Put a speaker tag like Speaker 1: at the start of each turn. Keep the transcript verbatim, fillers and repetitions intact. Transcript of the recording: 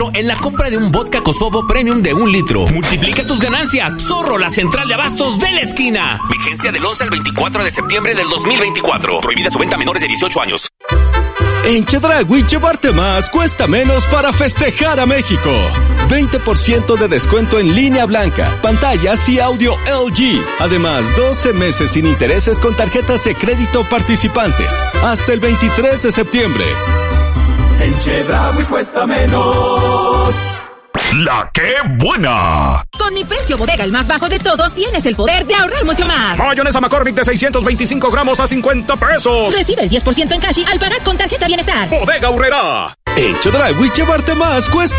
Speaker 1: ciento en la compra de un vodka Kosovo Premium de un litro. Multiplica tus ganancias. Zorro, la central de abastos de la esquina. Vigencia del once al veinticuatro de septiembre del dos mil veinticuatro. Prohibida su venta a menores de dieciocho años.
Speaker 2: En Chedraui, llevarte más cuesta menos para festejar a México. veinte por ciento de descuento en línea blanca, pantallas y audio L G. Además, doce meses sin intereses con tarjetas de crédito participantes. Hasta el veintitrés de septiembre.
Speaker 3: En Chedraui cuesta menos.
Speaker 4: ¡La que buena!
Speaker 5: Con mi precio bodega, el más bajo de todos, tienes el poder de ahorrar mucho más.
Speaker 4: Mayonesa McCormick de seiscientos veinticinco gramos a cincuenta pesos.
Speaker 5: Recibe el diez por ciento en cash al pagar con tarjeta Bienestar.
Speaker 4: Bodega Aurrerá.
Speaker 2: En Chedraui, llevarte más cuesta